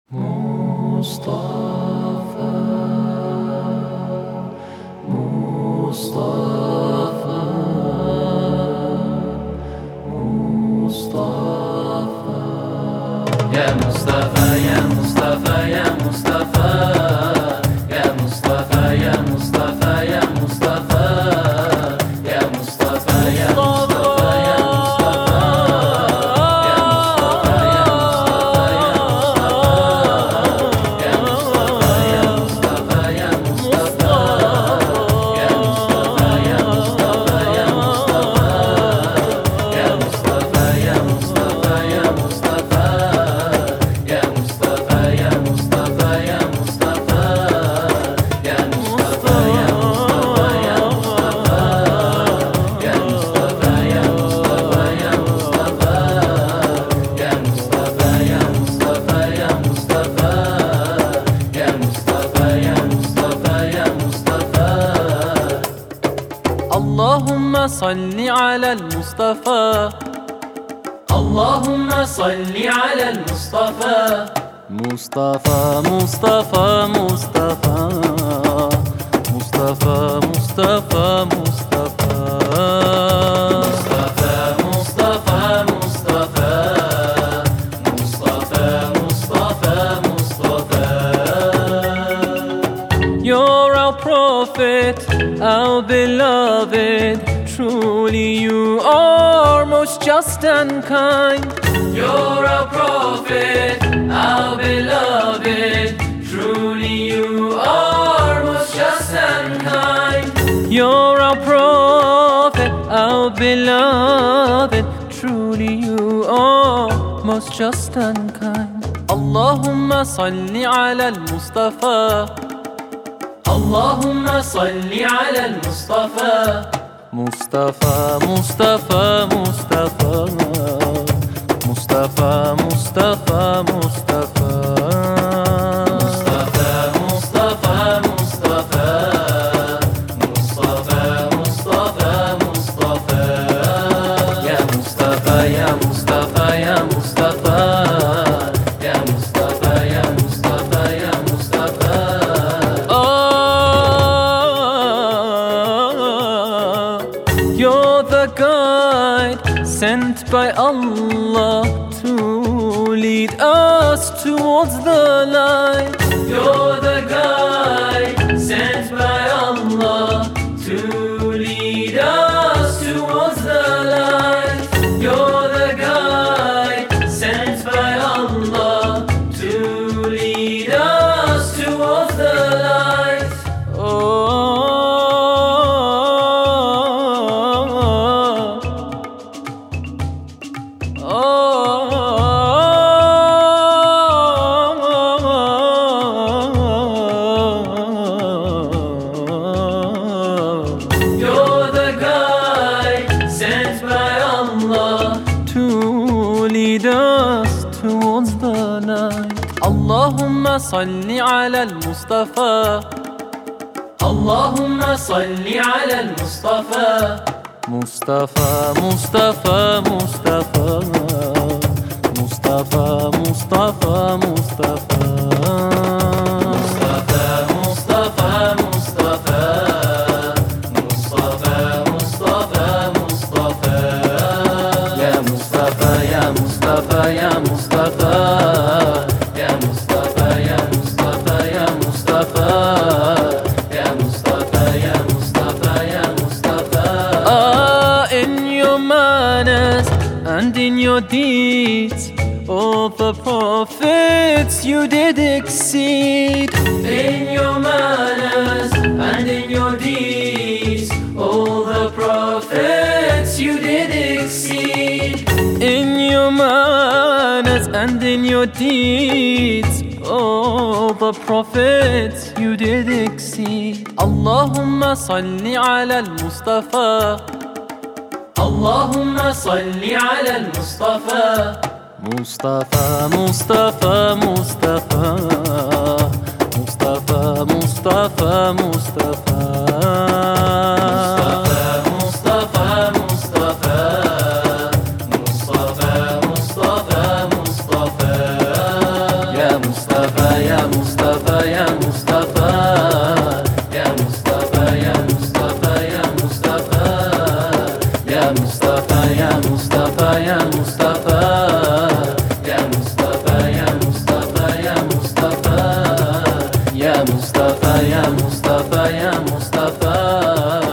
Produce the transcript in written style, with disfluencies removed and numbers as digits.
مصطفى مصطفى مصطفى يا مصطفى يا مصطفى يا مصطفى يا مصطفى يا مصطفى يا مصطفى يا مصطفى يا مصطفى يا اللهم صل على المصطفى اللهم صل على المصطفى مصطفى مصطفى مصطفى مصطفى مصطفى مصطفى مصطفى مصطفى مصطفى مصطفى مصطفى You're our prophet, our beloved. Truly you are most just and kind. You're our prophet, our beloved. Truly you are most just and kind. You're our prophet, our beloved. Truly you are most just and kind. Allahumma salli ala al-Mustafa اللهم صل على المصطفى مصطفى مصطفى مصطفى مصطفى مصطفى مصطفى مصطفى مصطفى مصطفى مصطفى مصطفى يا مصطفى يا مصطفى يا مصطفى يا مصطفى يا مصطفى يا مصطفى You're the guide sent by Allah to lead us towards the light. You're the guide sent by Allah to lead us towards the light. You're the guide sent by Allah to lead us towards the light. You're the guide sent by Allah to lead us towards the light. Allahumma salli ala al-Mustafa Allahumma salli ala al-Mustafa Mustafa Mustafa Mustafa Mustafa Mustafa Mustafa يا مصطفى يا مصطفى يا مصطفى يا مصطفى يا مصطفى يا مصطفى يا مصطفى يا مصطفى In your manners and in your deeds all the prophets you did exceed. In your manners and in your deeds all the prophets you did exceed. In your manners and in your deeds all the prophets you did exceed. Allahumma salli ala al-Mustafa Allahumma salli ala al-Mustafa Mustafa Mustafa Mustafa Mustafa Mustafa Mustafa Mustafa Mustafa Mustafa Mustafa Mustafa يا مصطفى يا مصطفى يا مصطفى يا مصطفى يا مصطفى يا مصطفى يا مصطفى يا مصطفى يا مصطفى يا مصطفى يا مصطفى يا مصطفى يا مصطفى يا مصطفى